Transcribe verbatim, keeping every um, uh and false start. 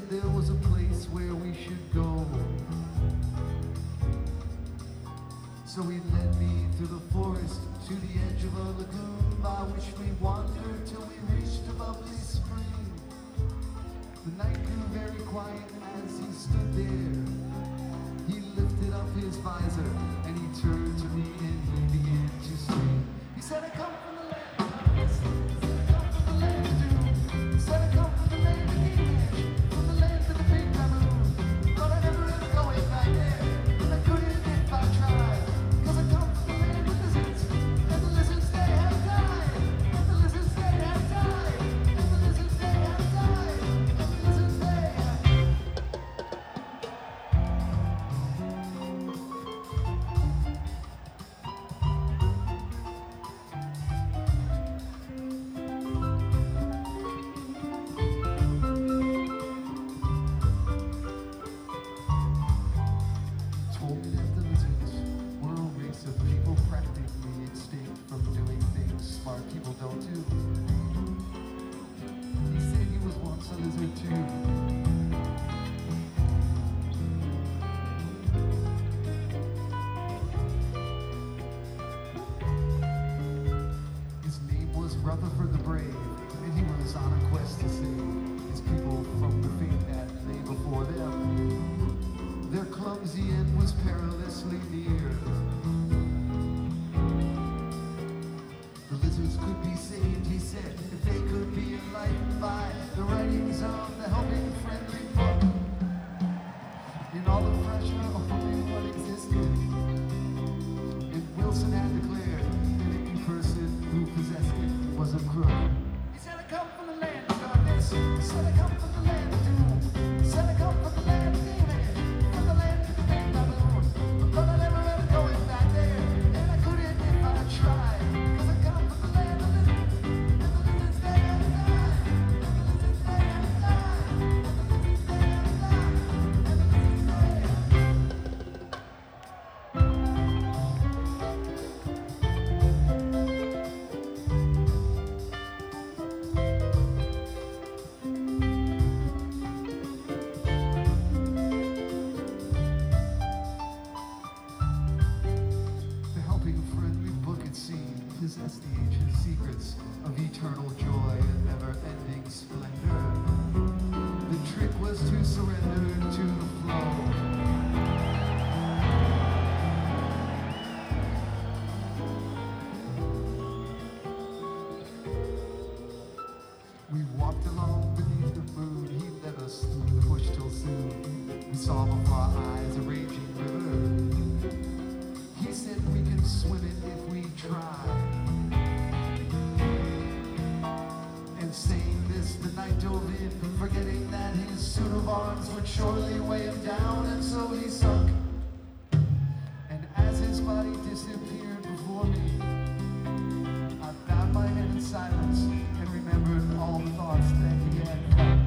said there was a place where we should go. So he led me through the forest to the edge of a lagoon by which we wandered till we reached a bubbly spring. The night grew very quiet as he stood there. He lifted up his visor and he turned to me and he began to sing. He said, I come from the land of darkness. He said, I come from the land of doom. He said, I come from the land of Gilgamesh, from the land of the big baboon. Thought I'd never ever go in back there, and I couldn't if I tried. Cause I come from the land of lizards, and the lizards they have died. And the lizards they have died. And the lizards they have died. And the lizards they have died. Told me that the lizards were a race of people practically extinct from doing things smart people don't do. He said he was once a lizard too. His name was Rutherford the Brave, and he was on a quest to save his people from the fate that lay before them. Their clumsy end was perilously near. The lizards could be saved, he said, if they could be enlightened by the writings of the helping friendly book. In all the pressure of only what existed, and Wilson had declared that any person who possessed it was a crook. He said, I come from the land of darkness. He said, I come from the land of doom. He said, I come from the land of demons. From the land of the big baboon. But I never ever go in back there, and I couldn't if I tried. Cause I come from the land of lizards, and the lizards they have died. And the lizards they have died. And the lizards they have died. And the lizards they have died. The helping friendly book, it seemed, possessed the ancient secrets of eternal joy and never-ending splendor. The trick was to surrender to the flow. We walked along beneath the moon. He led us through the bush till soon we saw before our eyes a raging river. He said we can swim it if we try. And saying this, the knight dove in, forgetting that his suit of arms would surely weigh him down, and so he sunk. And as his body disappeared before me, I bowed my head in silence and remembered all the thoughts that he had felt.